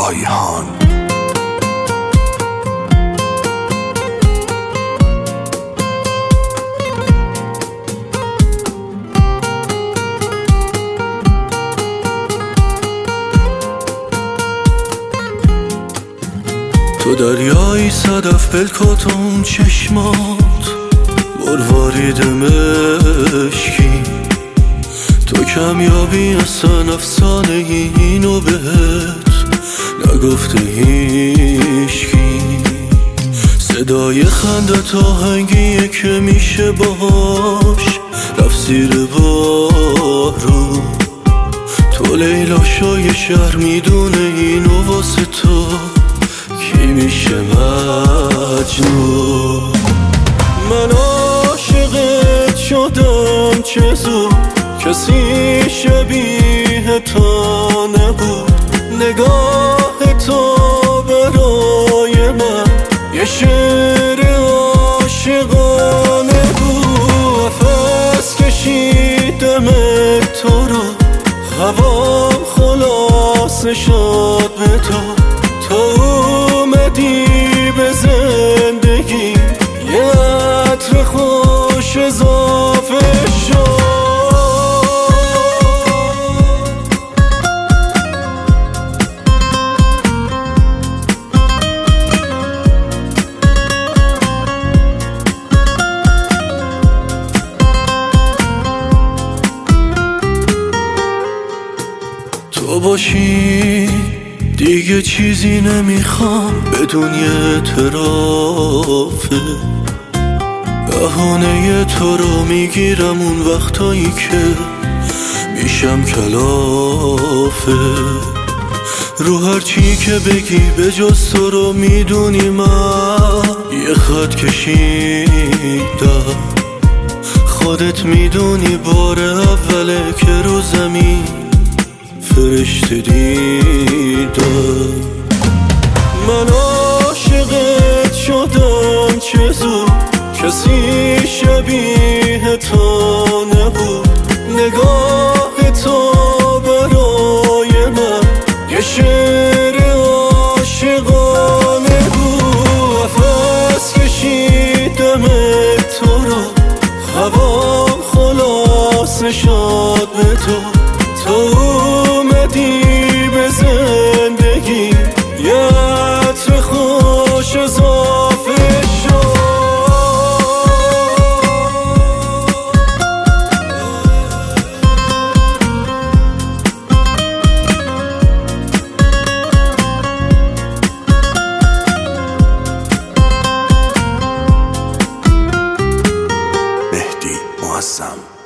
رایحان. تو دریایی صدف پلکاتون چشمات مروارید مشکی، تو کمیابی اصلا افسانه اینو بهت نگفته هیچکی. صدای خندت آهنگیه که میشه باش رفت زیر بارو. تو لیلاشای شهر میدونه اینو واسه تو کی میشه مجنون. من عاشقت شدم چه زود، کسی شبیه تو نبود. نگاه تو برای من یه شعر عاشقانه بود. نفس کشیدم تو رو، هوام خلاصه شد به تو. تو اومدی به زندگی، یه عطر خوش اضافه شد. تو باشی دیگه چیزی نمیخوام بدون یه اعترافه. بهانه تو رو میگیرم اون وقتایی که میشم کلافه. رو هر چی که بگی به جز تو رو میدونی من یه خط کشیدم. خودت میدونی بار اوله که رو زمین فرشته دیدم. من عاشقت شدم چه زود، کسی شبیه تو نبود. نگاه تو برای من یه شعر عاشقانه بود. نفس کشیدم تو رو، هوام خلاصه شد به تو. تو اومدی به زندگی، یه عطر خوش اضافه شد. مهدی معظم.